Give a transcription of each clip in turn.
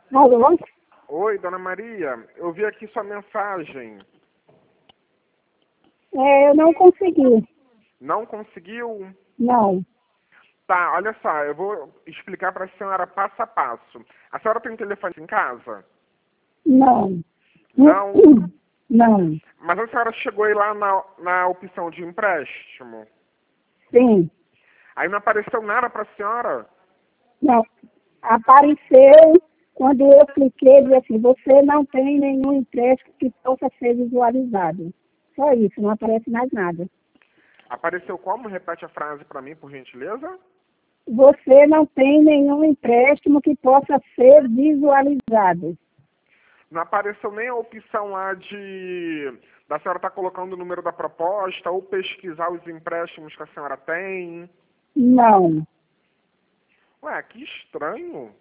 Alô? Oi, dona Maria. Eu vi aqui sua mensagem. Eu não consegui. Não conseguiu? Não. Tá, olha só, eu vou explicar para a senhora passo a passo. A senhora tem telefone em casa? Não. Não. Não. Mas a senhora chegou aí lá na opção de empréstimo. Sim. Aí não apareceu nada para a senhora? Não. Apareceu quando eu cliquei, disse assim, você não tem nenhum empréstimo que possa ser visualizado. Só isso, não aparece mais nada. Apareceu como? Repete a frase para mim, por gentileza. Você não tem nenhum empréstimo que possa ser visualizado. Não apareceu nem a opção lá da senhora estar colocando o número da proposta ou pesquisar os empréstimos que a senhora tem. Não. Ué, que estranho.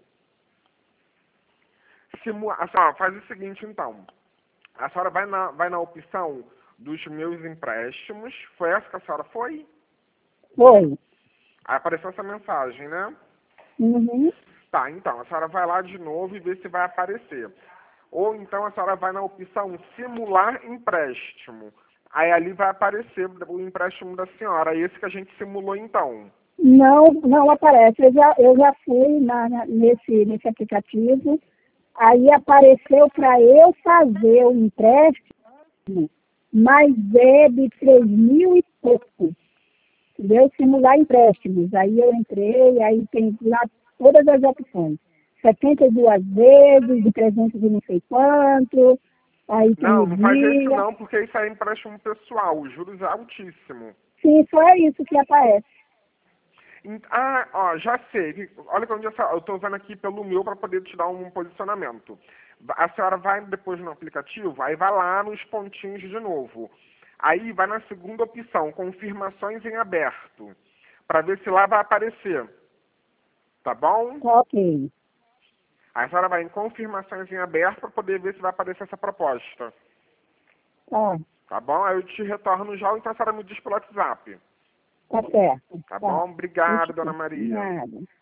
A senhora faz o seguinte, então. A senhora vai na opção dos meus empréstimos. Foi essa que a senhora foi? Foi. Aí apareceu essa mensagem, né? Uhum. Tá, então, a senhora vai lá de novo e vê se vai aparecer. Ou então a senhora vai na opção simular empréstimo. Aí ali vai aparecer o empréstimo da senhora. É esse que a gente simulou então. Não, não aparece. Eu já fui nesse aplicativo, aí apareceu para eu fazer o empréstimo, mas é de 3.000 e pouco. Entendeu? Simular empréstimos. Aí eu entrei, aí tem lá todas as opções. 72 vezes, de 300 e não sei quanto, aí tem Não, o não faz isso dia. não, porque isso é empréstimo pessoal. Os juros é altíssimo. Sim, só é isso que aparece. Ah, ó, já sei. Olha onde eu estou vendo aqui pelo meu para poder te dar um posicionamento. A senhora vai depois no aplicativo, aí vai lá nos pontinhos de novo. Aí vai na segunda opção, confirmações em aberto, para ver se lá vai aparecer. Tá bom? Ok. Aí a senhora vai em confirmações em aberto para poder ver se vai aparecer essa proposta. Tá, Tá bom? Aí eu te retorno já, ou então a senhora me diz pelo WhatsApp. tá certo. Tá Tá. bom? Obrigado, Isso, dona Maria. nada.